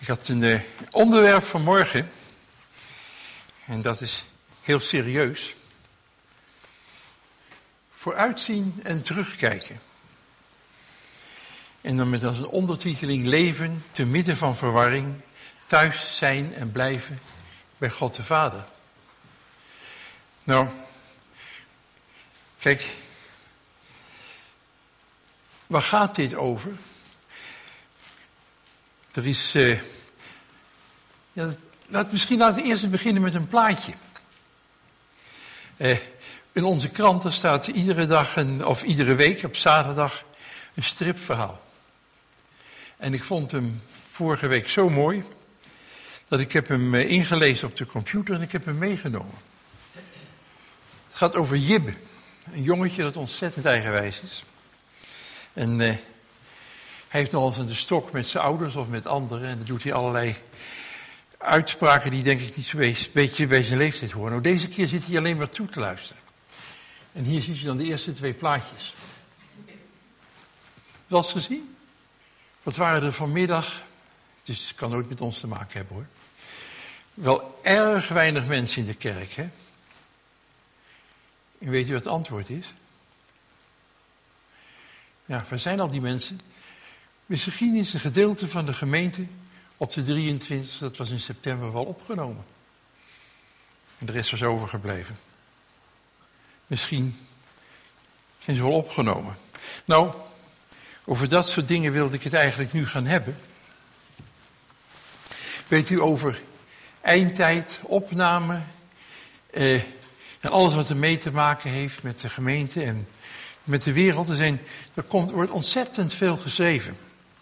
Ik had een onderwerp vanmorgen. En dat is heel serieus. Vooruitzien en terugkijken. En dan met als een ondertiteling leven te midden van verwarring. Thuis zijn en blijven bij God de Vader. Nou, kijk. Waar gaat dit over? Er is... Misschien laten we eerst beginnen met een plaatje. In onze kranten staat iedere dag of iedere week op zaterdag een stripverhaal. En ik vond hem vorige week zo mooi dat ik heb hem ingelezen op de computer en ik heb hem meegenomen. Het gaat over Jibbe, een jongetje dat ontzettend eigenwijs is. En hij heeft nogal eens aan de stok met zijn ouders of met anderen en dan doet hij allerlei uitspraken die denk ik niet zo'n beetje bij zijn leeftijd horen. Nou, deze keer zit hij alleen maar toe te luisteren. En hier zie je dan de eerste 2 plaatjes. Wel eens gezien? Wat waren er vanmiddag? Dus het kan nooit met ons te maken hebben hoor. Wel erg weinig mensen in de kerk, hè? En weet u wat het antwoord is? Ja, waar zijn al die mensen? Misschien is een gedeelte van de gemeente op de 23, dat was in september, wel opgenomen. En de rest was overgebleven. Misschien zijn ze wel opgenomen. Nou, over dat soort dingen wilde ik het eigenlijk nu gaan hebben. Weet u, over eindtijd, opname en alles wat ermee te maken heeft met de gemeente en met de wereld. Wordt ontzettend veel geschreven.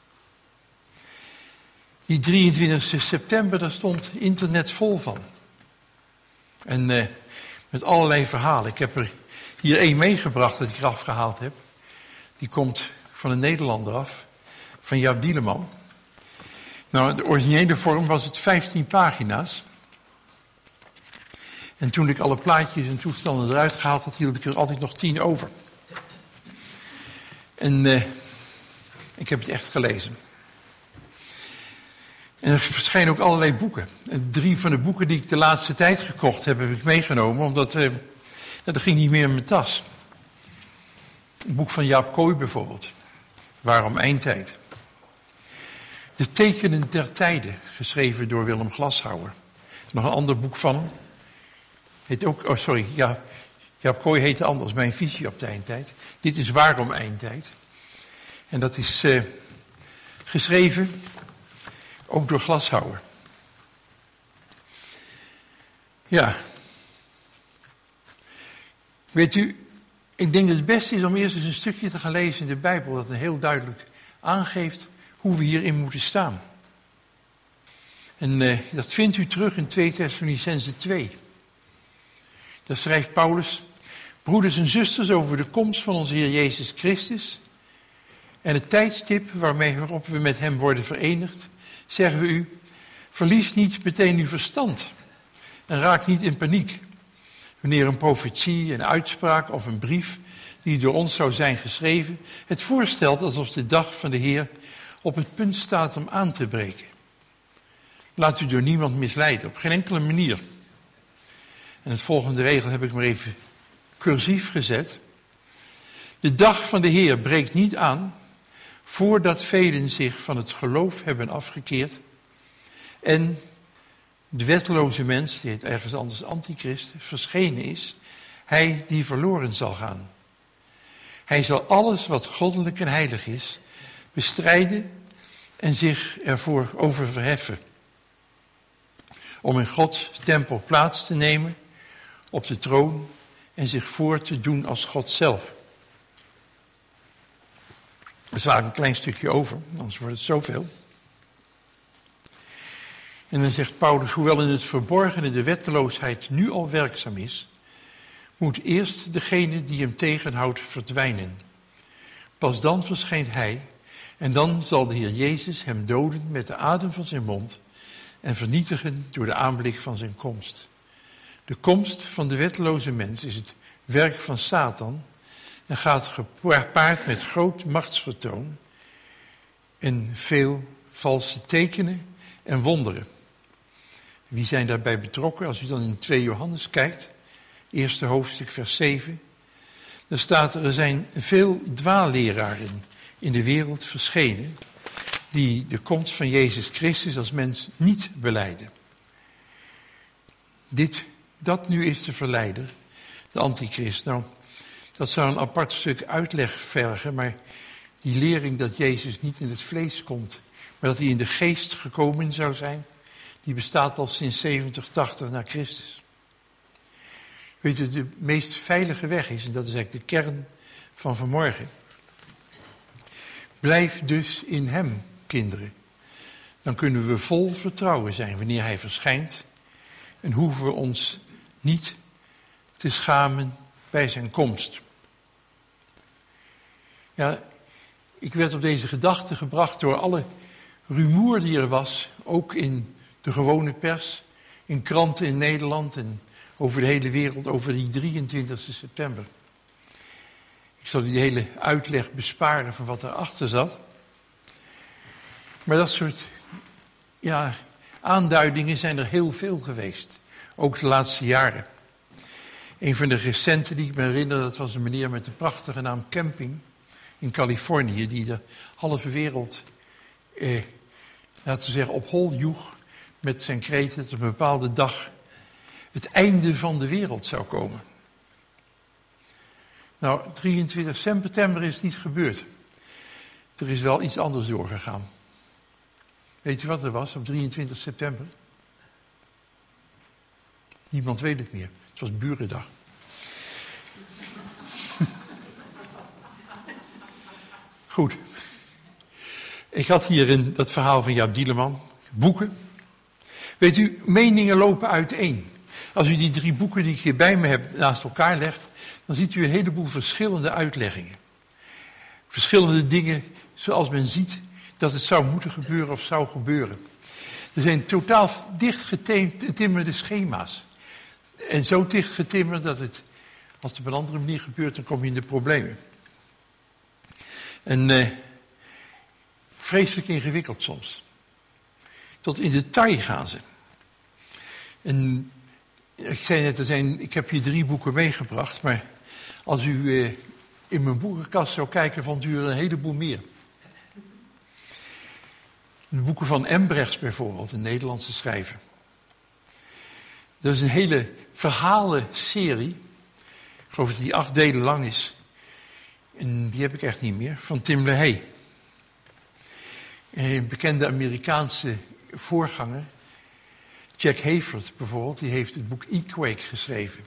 Die 23 september, daar stond internet vol van. En met allerlei verhalen. Ik heb er hier 1 meegebracht dat ik eraf gehaald heb. Die komt van een Nederlander af, van Jaap Dieleman. Nou, de originele vorm was het 15 pagina's. En toen ik alle plaatjes en toestanden eruit gehaald had, hield ik er altijd nog 10 over. En ik heb het echt gelezen. En er verschijnen ook allerlei boeken. En 3 van de boeken die ik de laatste tijd gekocht heb, heb ik meegenomen, omdat dat ging niet meer in mijn tas. Een boek van Jaap Kooi bijvoorbeeld. Waarom eindtijd? De tekenen der tijden, geschreven door Willem Glashouwer. Nog een ander boek van hem. Heet ook, Jaap Kooi heette anders, Mijn visie op de eindtijd. Dit is Waarom eindtijd. En dat is geschreven ook door Glashouwer. Ja. Weet u, ik denk dat het beste is om eerst eens een stukje te gaan lezen in de Bijbel, dat heel duidelijk aangeeft hoe we hierin moeten staan. En dat vindt u terug in 2 Thessalonicenzen 2. Daar schrijft Paulus: broeders en zusters, over de komst van onze Heer Jezus Christus en het tijdstip waarop we met hem worden verenigd, zeggen we u, verlies niet meteen uw verstand en raak niet in paniek. Wanneer een profetie, een uitspraak of een brief die door ons zou zijn geschreven, het voorstelt alsof de dag van de Heer op het punt staat om aan te breken. Laat u door niemand misleiden, op geen enkele manier. En het volgende regel heb ik maar even cursief gezet. De dag van de Heer breekt niet aan voordat velen zich van het geloof hebben afgekeerd en de wetteloze mens, die heet ergens anders antichrist, verschenen is, hij die verloren zal gaan. Hij zal alles wat goddelijk en heilig is, bestrijden en zich ervoor over verheffen. Om in Gods tempel plaats te nemen op de troon en zich voor te doen als God zelf. Er slaat een klein stukje over, anders wordt het zoveel. En dan zegt Paulus, hoewel in het verborgene de wetteloosheid nu al werkzaam is, moet eerst degene die hem tegenhoudt verdwijnen. Pas dan verschijnt hij en dan zal de Heer Jezus hem doden met de adem van zijn mond en vernietigen door de aanblik van zijn komst. De komst van de wetteloze mens is het werk van Satan en gaat gepaard met groot machtsvertoon en veel valse tekenen en wonderen. Wie zijn daarbij betrokken? Als u dan in 2 Johannes kijkt, eerste hoofdstuk, vers 7, dan staat er zijn veel dwaalleraren in de wereld verschenen, die de komst van Jezus Christus als mens niet belijden. Dat nu is de verleider, de antichrist. Nou, dat zou een apart stuk uitleg vergen, maar die lering dat Jezus niet in het vlees komt, maar dat hij in de geest gekomen zou zijn, die bestaat al sinds 70, 80 na Christus. Weet u, de meest veilige weg is, en dat is eigenlijk de kern van vanmorgen. Blijf dus in hem, kinderen. Dan kunnen we vol vertrouwen zijn wanneer hij verschijnt en hoeven we ons niet te schamen bij zijn komst. Ja, ik werd op deze gedachte gebracht door alle rumoer die er was, ook in de gewone pers, in kranten in Nederland en over de hele wereld, over die 23 september. Ik zal u die hele uitleg besparen van wat erachter zat. Maar dat soort aanduidingen zijn er heel veel geweest, ook de laatste jaren. Een van de recente die ik me herinner, dat was een meneer met de prachtige naam Camping in Californië, die de halve wereld, laten we zeggen, op hol joeg met zijn kreet dat op een bepaalde dag het einde van de wereld zou komen. Nou, 23 september is niet gebeurd. Er is wel iets anders doorgegaan. Weet u wat er was op 23 september? Niemand weet het meer. Het was Burendag. Goed. Ik had hier dat verhaal van Jaap Dieleman. Boeken. Weet u, meningen lopen uiteen. Als u die 3 boeken die ik hier bij me heb naast elkaar legt, dan ziet u een heleboel verschillende uitleggingen. Verschillende dingen zoals men ziet dat het zou moeten gebeuren of zou gebeuren. Er zijn totaal dichtgetimmerde schema's. En zo dichtgetimmerd dat het, als het op een andere manier gebeurt, dan kom je in de problemen. En vreselijk ingewikkeld soms. Tot in detail gaan ze. En ik zei net, ik heb hier 3 boeken meegebracht, maar als u in mijn boekenkast zou kijken, vond u er een heleboel meer. De boeken van Embrechts bijvoorbeeld, een Nederlandse schrijver. Dat is een hele verhalenserie. Ik geloof dat die 8 delen lang is. En die heb ik echt niet meer. Van Tim LaHaye. Een bekende Amerikaanse voorganger. Jack Hayford bijvoorbeeld, die heeft het boek Earthquake geschreven.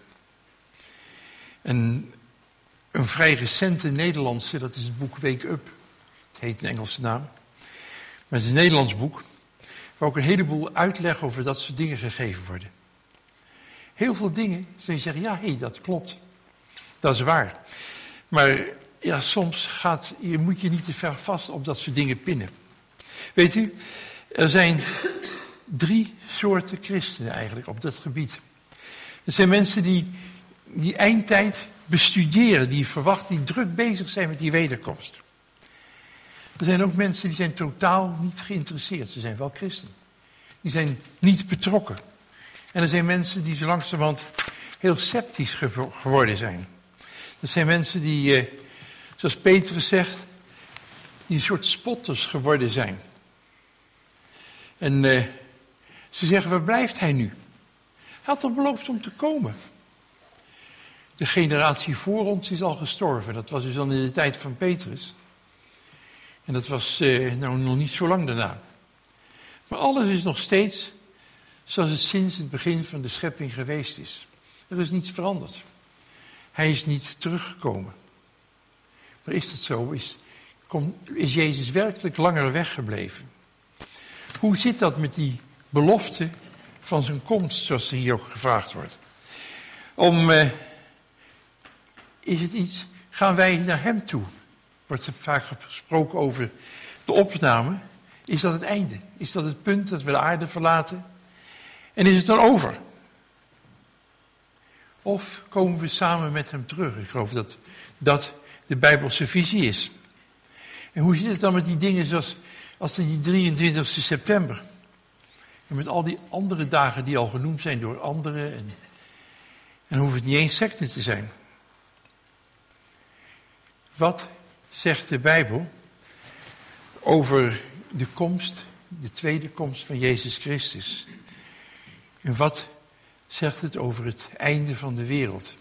En een vrij recente Nederlandse, dat is het boek Wake Up. Het heet een Engelse naam. Maar het is een Nederlands boek, waar ook een heleboel uitleg over dat soort dingen gegeven worden. Heel veel dingen, zul je zeggen, ja, dat klopt. Dat is waar. Maar ja, soms moet je niet te ver vast op dat soort dingen pinnen. Weet u, er zijn 3 soorten christenen eigenlijk op dat gebied. Er zijn mensen die eindtijd bestuderen, die verwachten, die druk bezig zijn met die wederkomst. Er zijn ook mensen die zijn totaal niet geïnteresseerd. Ze zijn wel christen. Die zijn niet betrokken. En er zijn mensen die zo langzamerhand heel sceptisch geworden zijn. Er zijn mensen die, zoals Petrus zegt, die een soort spotters geworden zijn. En ze zeggen, waar blijft hij nu? Hij had al beloofd om te komen. De generatie voor ons is al gestorven. Dat was dus al in de tijd van Petrus. En dat was nog niet zo lang daarna. Maar alles is nog steeds zoals het sinds het begin van de schepping geweest is. Er is niets veranderd. Hij is niet teruggekomen. Maar is dat zo? Is Jezus werkelijk langer weggebleven? Hoe zit dat met die belofte van zijn komst, zoals er hier ook gevraagd wordt? Is het iets, gaan wij naar hem toe? Wordt er vaak gesproken over de opname. Is dat het einde? Is dat het punt dat we de aarde verlaten? En is het dan over? Of komen we samen met hem terug? Ik geloof dat dat de Bijbelse visie is. En hoe zit het dan met die dingen zoals die 23 september? En met al die andere dagen die al genoemd zijn door anderen. En dan hoeft het niet eens secte te zijn. Wat zegt de Bijbel over de komst, de tweede komst van Jezus Christus? En wat zegt het over het einde van de wereld?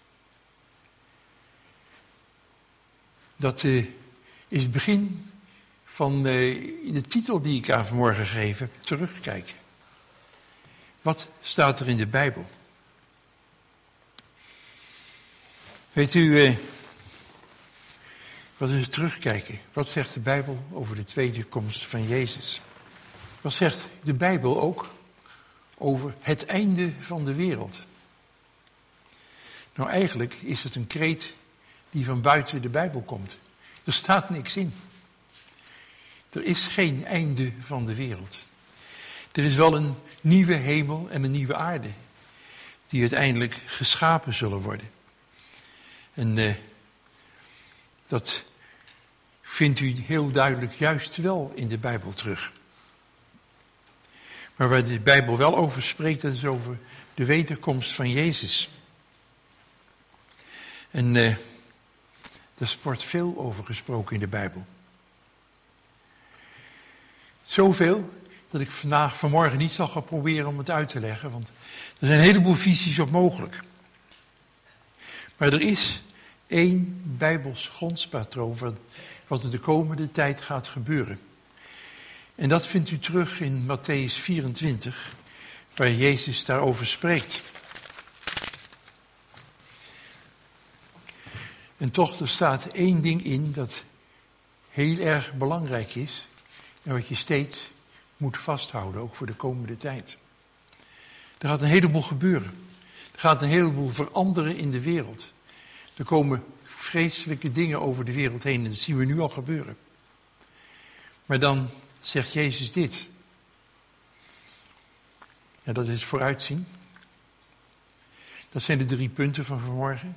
Dat is het begin van de titel die ik aan vanmorgen gegeven heb, terugkijken. Wat staat er in de Bijbel? Weet u, wat is het terugkijken? Wat zegt de Bijbel over de tweede komst van Jezus? Wat zegt de Bijbel ook over het einde van de wereld? Nou, eigenlijk is het een kreet die van buiten de Bijbel komt. Er staat niks in. Er is geen einde van de wereld. Er is wel een nieuwe hemel en een nieuwe aarde die uiteindelijk geschapen zullen worden. En dat vindt u heel duidelijk juist wel in de Bijbel terug. Maar waar de Bijbel wel over spreekt, dat is over de wederkomst van Jezus. En daar wordt veel over gesproken in de Bijbel. Zoveel dat ik vanmorgen niet zal gaan proberen om het uit te leggen, want er zijn een heleboel visies op mogelijk. Maar er is één Bijbels grondspatroon van wat er de komende tijd gaat gebeuren. En dat vindt u terug in Mattheüs 24, waar Jezus daarover spreekt. En toch, er staat één ding in dat heel erg belangrijk is en wat je steeds moet vasthouden, ook voor de komende tijd. Er gaat een heleboel gebeuren. Er gaat een heleboel veranderen in de wereld. Er komen vreselijke dingen over de wereld heen en dat zien we nu al gebeuren. Maar dan zegt Jezus dit. En dat is vooruitzien. Dat zijn de 3 punten van vanmorgen.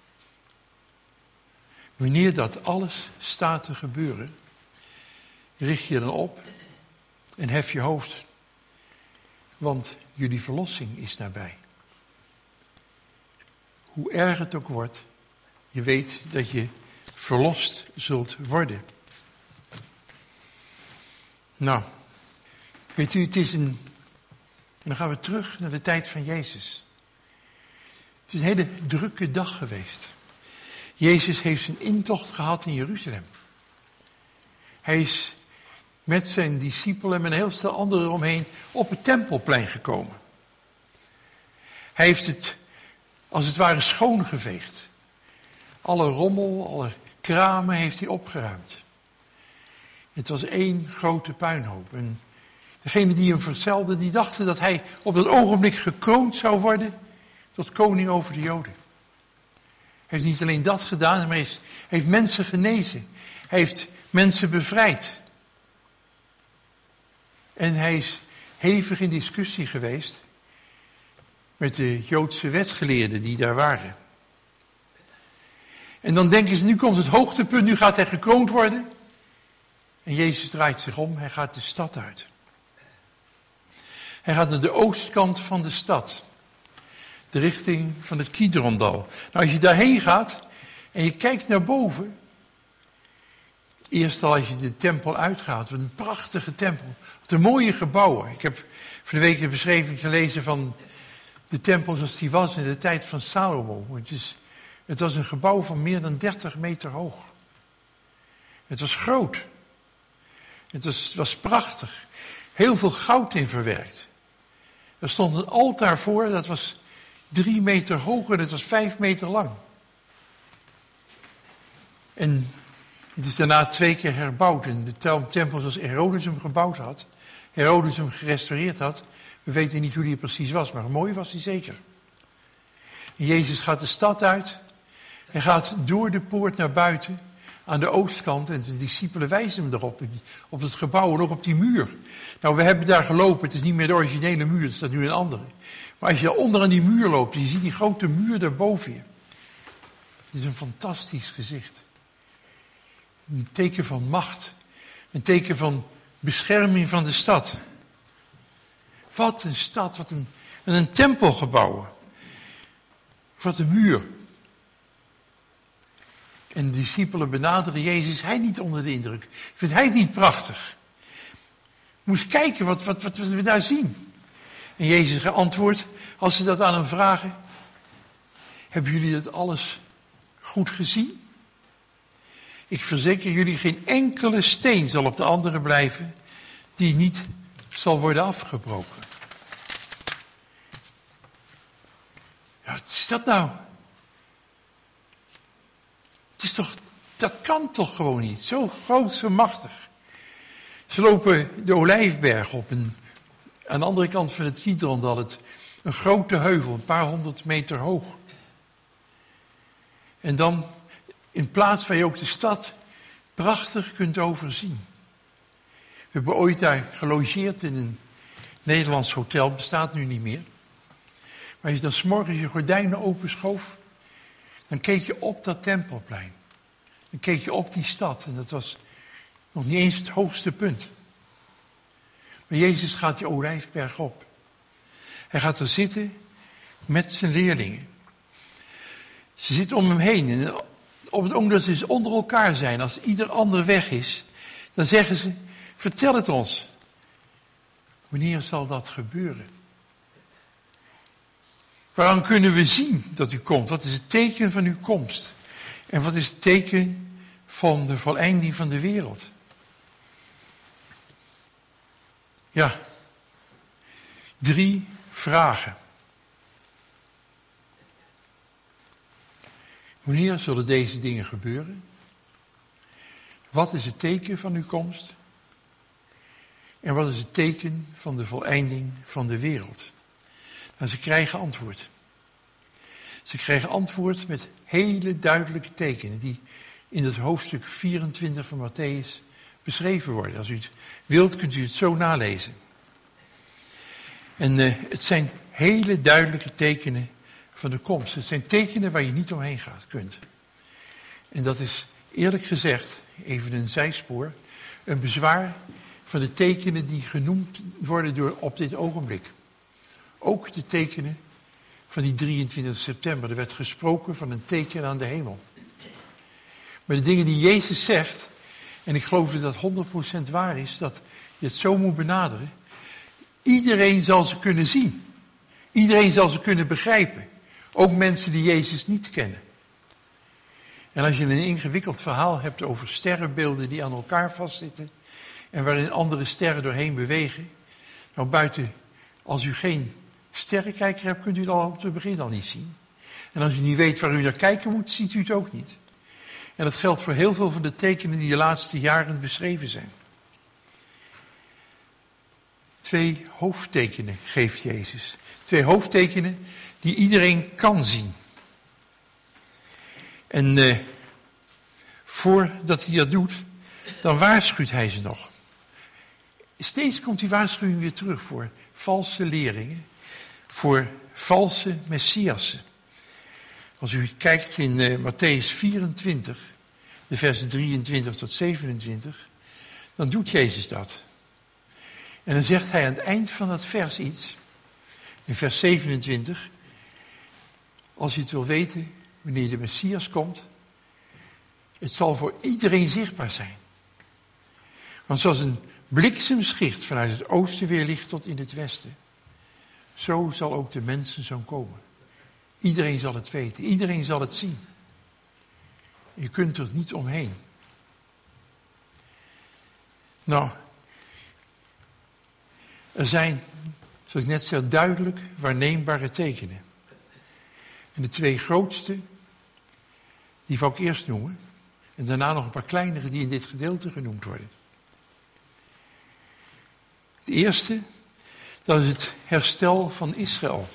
Wanneer dat alles staat te gebeuren, richt je dan op en hef je hoofd. Want jullie verlossing is nabij. Hoe erg het ook wordt, je weet dat je verlost zult worden. Nou, weet u, het is en dan gaan we terug naar de tijd van Jezus. Het is een hele drukke dag geweest. Jezus heeft zijn intocht gehad in Jeruzalem. Hij is met zijn discipelen en met een heel stel anderen eromheen op het Tempelplein gekomen. Hij heeft het als het ware schoongeveegd. Alle rommel, alle kramen heeft hij opgeruimd. Het was één grote puinhoop. En degene die hem vertelde, die dachten dat hij op dat ogenblik gekroond zou worden tot koning over de Joden. Hij heeft niet alleen dat gedaan, maar hij heeft mensen genezen. Hij heeft mensen bevrijd. En hij is hevig in discussie geweest met de Joodse wetgeleerden die daar waren. En dan denken ze, nu komt het hoogtepunt, nu gaat hij gekroond worden. En Jezus draait zich om, hij gaat de stad uit. Hij gaat naar de oostkant van de stad. De richting van het Kidrondal. Nou, als je daarheen gaat en je kijkt naar boven. Eerst al als je de tempel uitgaat, wat een prachtige tempel. Wat een mooie gebouwen. Ik heb van de week de beschrijving gelezen van de tempel zoals die was in de tijd van Salomo. Het was een gebouw van meer dan 30 meter hoog. Het was groot. Het was prachtig. Heel veel goud in verwerkt. Er stond een altaar voor, dat was 3 meter hoog en het was 5 meter lang. En het is daarna 2 keer herbouwd. En de tempel zoals Herodes hem gebouwd had, Herodes hem gerestaureerd had. We weten niet hoe die precies was, maar mooi was hij zeker. En Jezus gaat de stad uit. Hij gaat door de poort naar buiten aan de oostkant. En zijn discipelen wijzen hem erop, op het gebouw en ook op die muur. Nou, we hebben daar gelopen. Het is niet meer de originele muur, het staat nu een andere. Maar als je daar onder aan die muur loopt, je ziet die grote muur daar boven je. Het is een fantastisch gezicht. Een teken van macht. Een teken van bescherming van de stad. Wat een stad, wat een tempelgebouw. Wat een muur. En de discipelen benaderen Jezus, hij niet onder de indruk. Vindt hij het niet prachtig? Moest kijken wat we daar zien. En Jezus antwoordt, als ze dat aan hem vragen, hebben jullie dat alles goed gezien? Ik verzeker jullie, geen enkele steen zal op de andere blijven, die niet zal worden afgebroken. Ja, wat is dat nou? Dat kan toch gewoon niet. Zo groot, zo machtig. Ze lopen de Olijfberg op. En aan de andere kant van het Kidron had het een grote heuvel, een paar 100 meter hoog. En dan in plaats waar je ook de stad prachtig kunt overzien. We hebben ooit daar gelogeerd in een Nederlands hotel, bestaat nu niet meer. Maar als je dan 's morgens je gordijnen openschoof, dan keek je op dat Tempelplein. Dan keek je op die stad en dat was nog niet eens het hoogste punt. Maar Jezus gaat die Olijfberg op. Hij gaat er zitten met zijn leerlingen. Ze zitten om hem heen. En op het ogenblik dat ze onder elkaar zijn, als ieder ander weg is, dan zeggen ze, vertel het ons. Wanneer zal dat gebeuren? Waaraan kunnen we zien dat u komt? Wat is het teken van uw komst? En wat is het teken van de voleinding van de wereld? Ja, 3 vragen. Wanneer zullen deze dingen gebeuren? Wat is het teken van uw komst? En wat is het teken van de voleinding van de wereld? Nou, ze krijgen antwoord. Ze krijgen antwoord met hele duidelijke tekenen die in het hoofdstuk 24 van Mattheüs beschreven worden. Als u het wilt, kunt u het zo nalezen. En het zijn hele duidelijke tekenen van de komst. Het zijn tekenen waar je niet omheen kunt. En dat is eerlijk gezegd, even een zijspoor, een bezwaar van de tekenen die genoemd worden op dit ogenblik. Ook de tekenen van die 23 september. Er werd gesproken van een teken aan de hemel. Maar de dingen die Jezus zegt, en ik geloof dat dat 100% waar is, dat je het zo moet benaderen. Iedereen zal ze kunnen zien. Iedereen zal ze kunnen begrijpen. Ook mensen die Jezus niet kennen. En als je een ingewikkeld verhaal hebt over sterrenbeelden die aan elkaar vastzitten en waarin andere sterren doorheen bewegen. Nou, buiten, als u geen sterrenkijker hebt, kunt u het al op het begin al niet zien. En als u niet weet waar u naar kijken moet, ziet u het ook niet. En dat geldt voor heel veel van de tekenen die de laatste jaren beschreven zijn. 2 hoofdtekenen geeft Jezus. 2 hoofdtekenen die iedereen kan zien. En voordat hij dat doet, dan waarschuwt hij ze nog. Steeds komt die waarschuwing weer terug voor valse leerlingen, voor valse messiassen. Als u kijkt in Mattheüs 24, de versen 23 tot 27, dan doet Jezus dat. En dan zegt hij aan het eind van dat vers iets, in vers 27, als je het wil weten, wanneer de Messias komt, het zal voor iedereen zichtbaar zijn. Want zoals een bliksemschicht vanuit het oosten weer licht tot in het westen, zo zal ook de mensenzoon komen. Iedereen zal het weten, iedereen zal het zien. Je kunt er niet omheen. Nou, er zijn, zoals ik net zei, duidelijk waarneembare tekenen. En de 2 grootste, die wil ik eerst noemen. En daarna nog een paar kleinere die in dit gedeelte genoemd worden. Het eerste, dat is het herstel van Israël.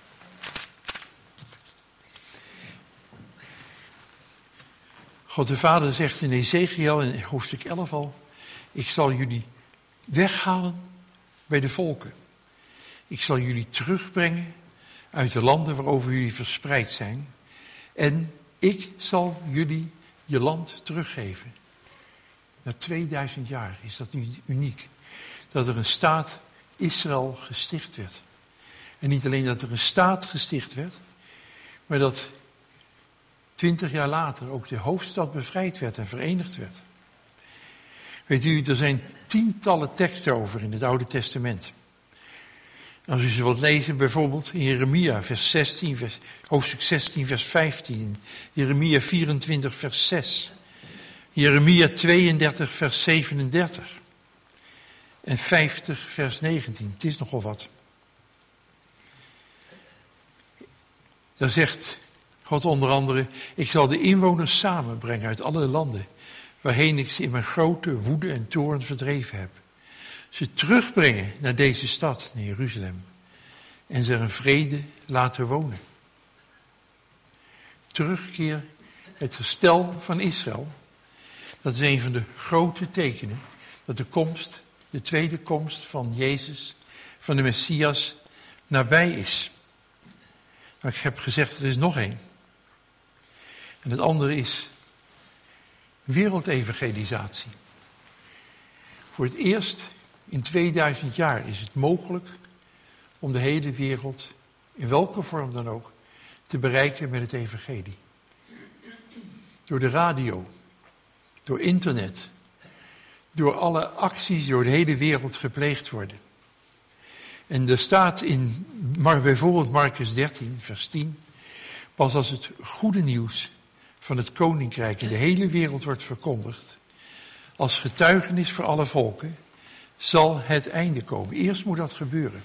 God de Vader zegt in Ezechiël in hoofdstuk 11 al, ik zal jullie weghalen bij de volken. Ik zal jullie terugbrengen uit de landen waarover jullie verspreid zijn. En ik zal jullie je land teruggeven. Na 2000 jaar is dat nu uniek. Dat er een staat Israël gesticht werd. En niet alleen dat er een staat gesticht werd, maar dat 20 jaar later ook de hoofdstad bevrijd werd en verenigd werd. Weet u, er zijn tientallen teksten over in het Oude Testament. Als u ze wilt lezen, bijvoorbeeld in Jeremia, hoofdstuk 16, vers 15. Jeremia 24, vers 6. Jeremia 32, vers 37. En 50, vers 19. Het is nogal wat. Daar zegt God onder andere: ik zal de inwoners samenbrengen uit alle landen, waarheen ik ze in mijn grote woede en toorn verdreven heb. Ze terugbrengen naar deze stad, naar Jeruzalem, en ze er in vrede laten wonen. Terugkeer, het herstel van Israël, dat is een van de grote tekenen dat de tweede komst van Jezus, van de Messias, nabij is. Maar ik heb gezegd, er is nog één. En het andere is wereldevangelisatie. Voor het eerst in 2000 jaar is het mogelijk om de hele wereld, in welke vorm dan ook, te bereiken met het evangelie. Door de radio, door internet, door alle acties die door de hele wereld gepleegd worden. En er staat in bijvoorbeeld Marcus 13, vers 10, pas als het goede nieuws van het koninkrijk in de hele wereld wordt verkondigd, als getuigenis voor alle volken, zal het einde komen. Eerst moet dat gebeuren.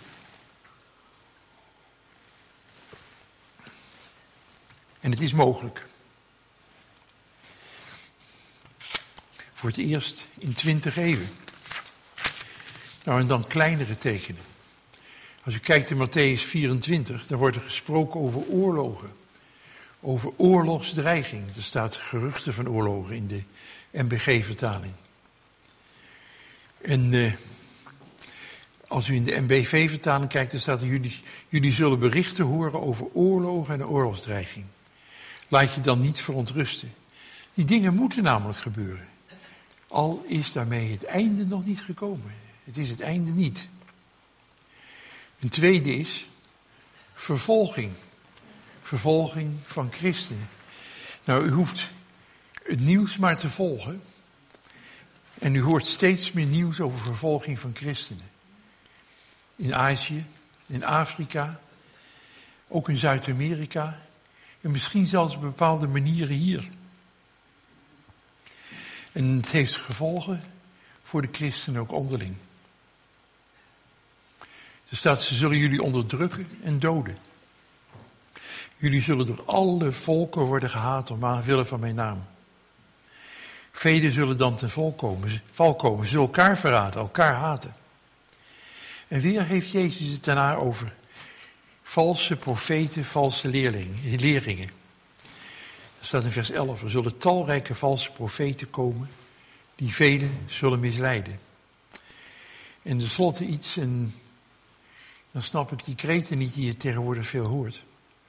En het is mogelijk. Voor het eerst in 20 eeuwen. Nou, en dan kleinere tekenen. Als u kijkt in Mattheüs 24, dan wordt er gesproken over oorlogen. Over oorlogsdreiging. Er staat geruchten van oorlogen in de NBG-vertaling. En als u in de NBV-vertaling kijkt, dan staat er: jullie zullen berichten horen over oorlogen en oorlogsdreiging. Laat je dan niet verontrusten. Die dingen moeten namelijk gebeuren. Al is daarmee het einde nog niet gekomen. Het is het einde niet. Een tweede is vervolging. Vervolging van christenen. Nou, u hoeft het nieuws maar te volgen. En u hoort steeds meer nieuws over vervolging van christenen. In Azië, in Afrika, ook in Zuid-Amerika. En misschien zelfs op bepaalde manieren hier. En het heeft gevolgen voor de christenen ook onderling. Er staat: ze zullen jullie onderdrukken en doden. Jullie zullen door alle volken worden gehaat omwille van mijn naam. Velen zullen dan ten val komen. Ze zullen elkaar verraden, elkaar haten. En weer heeft Jezus het daarna over valse profeten, valse leringen. Er staat in vers 11: er zullen talrijke valse profeten komen die velen zullen misleiden. En tenslotte iets, en dan snap ik die kreten niet die je tegenwoordig veel hoort.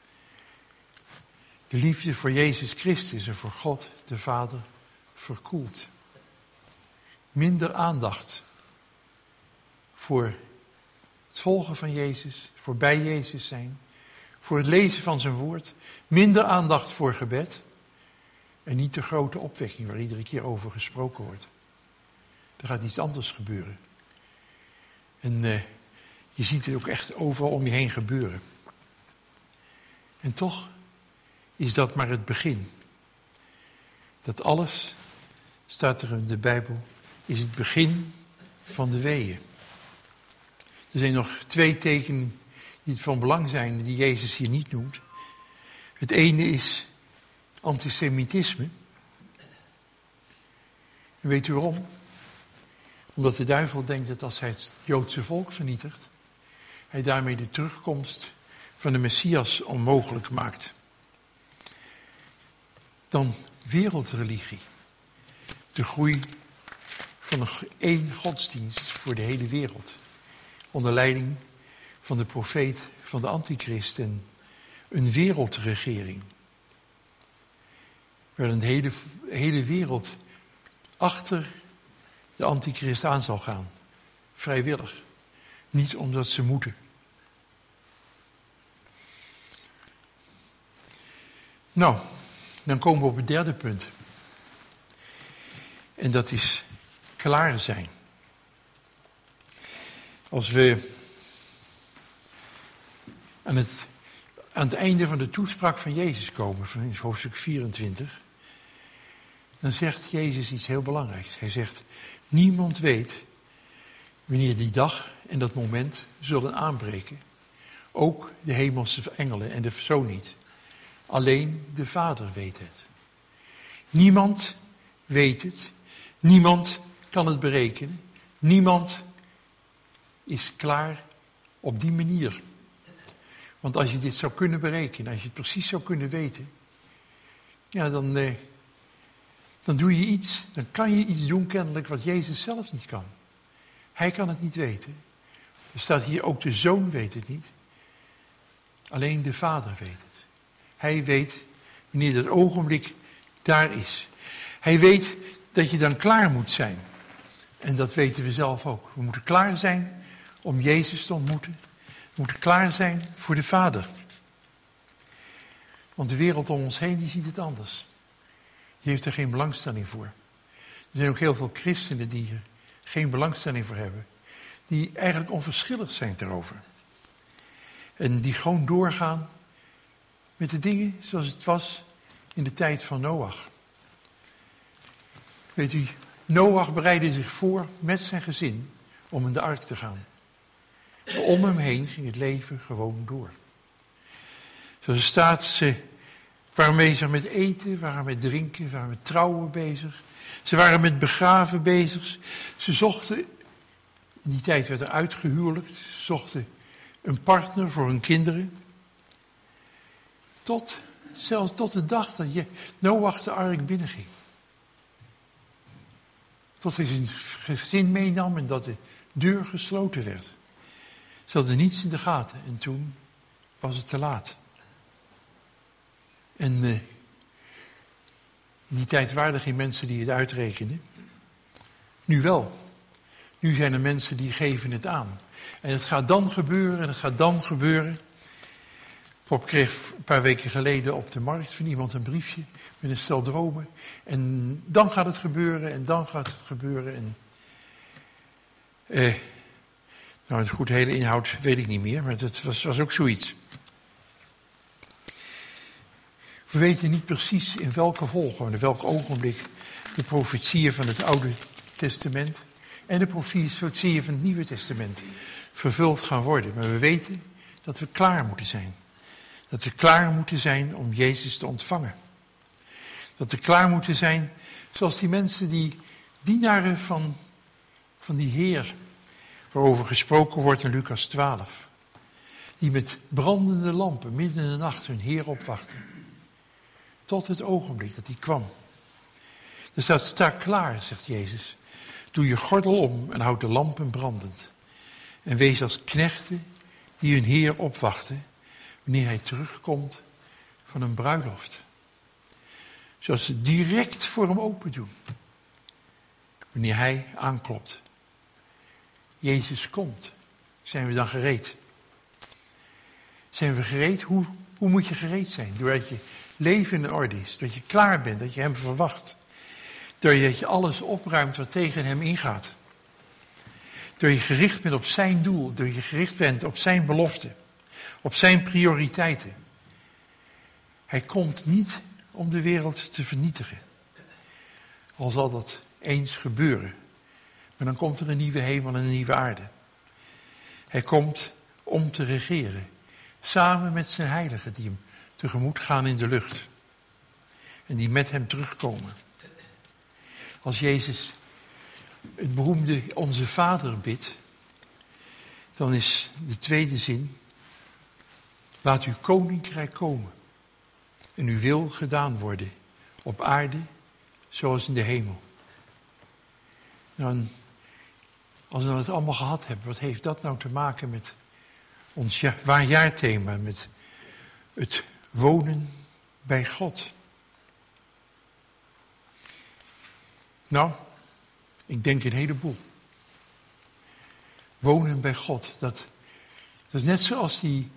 De liefde voor Jezus Christus en voor God, de Vader, verkoelt. Minder aandacht voor het volgen van Jezus, voor bij Jezus zijn, voor het lezen van zijn woord. Minder aandacht voor gebed. En niet de grote opwekking waar iedere keer over gesproken wordt. Er gaat iets anders gebeuren. En je ziet het ook echt overal om je heen gebeuren. En toch is dat maar het begin. Dat alles, staat er in de Bijbel, is het begin van de weeën. Er zijn nog 2 tekenen die van belang zijn, die Jezus hier niet noemt. Het ene is antisemitisme. En weet u waarom? Omdat de duivel denkt dat als hij het Joodse volk vernietigt, hij daarmee de terugkomst van de Messias onmogelijk maakt. Dan wereldreligie. De groei van één godsdienst voor de hele wereld. Onder leiding van de profeet, van de antichrist en een wereldregering. Waar een hele wereld achter de antichrist aan zal gaan. Vrijwillig. niet omdat ze moeten. Nou, dan komen we op het derde punt. En dat is klaar zijn. Als we aan het einde van de toespraak van Jezus komen, van hoofdstuk 24, dan zegt Jezus iets heel belangrijks. Hij zegt, niemand weet wanneer die dag en dat moment zullen aanbreken. Ook de hemelse engelen en de Zoon niet. Alleen de Vader weet het. Niemand weet het. Niemand kan het berekenen. Niemand is klaar op die manier. Want als je dit zou kunnen berekenen, als je het precies zou kunnen weten, ja, dan doe je iets, dan kan je iets doen kennelijk wat Jezus zelf niet kan. Hij kan het niet weten. Er staat hier ook de Zoon weet het niet. Alleen de Vader weet het. Hij weet wanneer dat ogenblik daar is. Hij weet dat je dan klaar moet zijn. En dat weten we zelf ook. We moeten klaar zijn om Jezus te ontmoeten. We moeten klaar zijn voor de Vader. Want de wereld om ons heen, die ziet het anders. Die heeft er geen belangstelling voor. Er zijn ook heel veel christenen die er geen belangstelling voor hebben. Die eigenlijk onverschillig zijn daarover. En die gewoon doorgaan met de dingen zoals het was in de tijd van Noach. Weet u, Noach bereidde zich voor met zijn gezin om in de ark te gaan. Om hem heen ging het leven gewoon door. Zoals er staat, ze waren bezig met eten, waren met drinken, waren met trouwen bezig. Ze waren met begraven bezig. Ze zochten, in die tijd werd er uitgehuwelijkt, ze zochten een partner voor hun kinderen. Zelfs tot de dag dat Noach de ark binnenging. Tot hij zijn gezin meenam en dat de deur gesloten werd. Ze hadden niets in de gaten en toen was het te laat. En in die tijd waren er geen mensen die het uitrekenden. Nu wel. Nu zijn er mensen die geven het aan. En het gaat dan gebeuren en het gaat dan gebeuren. Pop kreeg een paar weken geleden op de markt van iemand een briefje met een stel dromen. En dan gaat het gebeuren en dan gaat het gebeuren. En, nou, het goed hele inhoud weet ik niet meer, maar het was ook zoiets. We weten niet precies in welke volgorde, in welk ogenblik de profetieën van het Oude Testament en de profetieën van het Nieuwe Testament vervuld gaan worden. Maar we weten dat we klaar moeten zijn. Dat we klaar moeten zijn om Jezus te ontvangen. Dat we klaar moeten zijn zoals die mensen, die dienaren van die Heer, waarover gesproken wordt in Lucas 12. Die met brandende lampen midden in de nacht hun Heer opwachten. Tot het ogenblik dat hij kwam. Er staat, sta klaar, zegt Jezus. Doe je gordel om en houd de lampen brandend. En wees als knechten die hun Heer opwachten wanneer hij terugkomt van een bruiloft. Zoals ze direct voor hem open doen. Wanneer hij aanklopt. Jezus komt. Zijn we dan gereed? Zijn we gereed? Hoe moet je gereed zijn? Doordat je leven in orde is. Dat je klaar bent. Dat je hem verwacht. Doordat je alles opruimt wat tegen hem ingaat. Door je gericht bent op zijn doel. Door je gericht bent op zijn belofte. Op zijn prioriteiten. Hij komt niet om de wereld te vernietigen. Al zal dat eens gebeuren. Maar dan komt er een nieuwe hemel en een nieuwe aarde. Hij komt om te regeren. Samen met zijn heiligen die hem tegemoet gaan in de lucht. En die met hem terugkomen. Als Jezus het beroemde Onze Vader bidt, dan is de tweede zin: laat uw koninkrijk komen en uw wil gedaan worden op aarde zoals in de hemel. Nou, als we dan het allemaal gehad hebben, wat heeft dat nou te maken met ons jaarthema, met het wonen bij God? Nou, ik denk een heleboel. Wonen bij God. Dat is net zoals die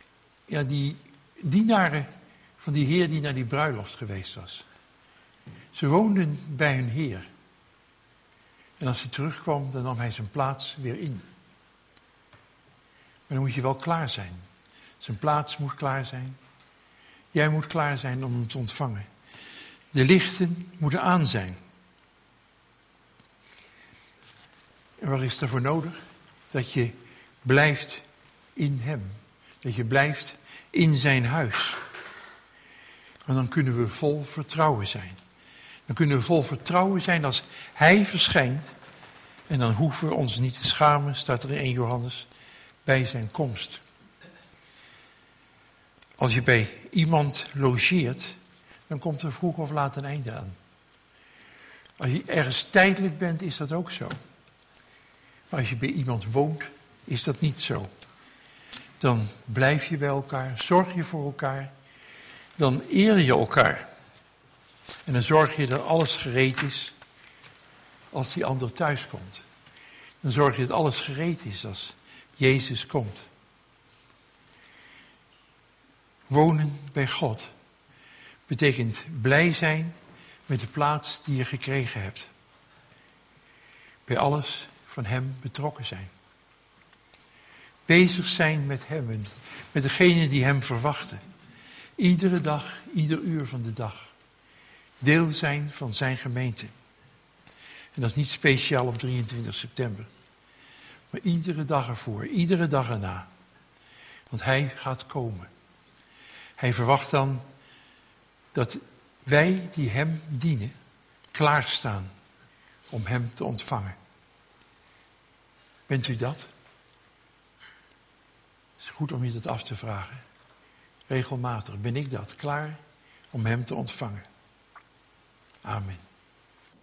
dienaren van die Heer die naar die bruiloft geweest was. Ze woonden bij hun Heer. En als hij terugkwam, dan nam hij zijn plaats weer in. Maar dan moet je wel klaar zijn. Zijn plaats moet klaar zijn. Jij moet klaar zijn om hem te ontvangen. De lichten moeten aan zijn. En wat is daarvoor nodig? Dat je blijft in hem. Dat je blijft in zijn huis. En dan kunnen we vol vertrouwen zijn. Dan kunnen we vol vertrouwen zijn als hij verschijnt. En dan hoeven we ons niet te schamen, staat er in 1 Johannes, bij zijn komst. Als je bij iemand logeert, dan komt er vroeg of laat een einde aan. Als je ergens tijdelijk bent, is dat ook zo. Maar als je bij iemand woont, is dat niet zo. Dan blijf je bij elkaar, zorg je voor elkaar, dan eer je elkaar. En dan zorg je dat alles gereed is als die ander thuis komt. Dan zorg je dat alles gereed is als Jezus komt. Wonen bij God betekent blij zijn met de plaats die je gekregen hebt. Bij alles van hem betrokken zijn. Bezig zijn met hem en met degene die hem verwachten. Iedere dag, ieder uur van de dag. Deel zijn van zijn gemeente. En dat is niet speciaal op 23 september. Maar iedere dag ervoor, iedere dag erna. Want hij gaat komen. Hij verwacht dan dat wij die hem dienen, klaarstaan om hem te ontvangen. Bent u dat? Het is goed om je dat af te vragen. Regelmatig, ben ik dat klaar om hem te ontvangen? Amen.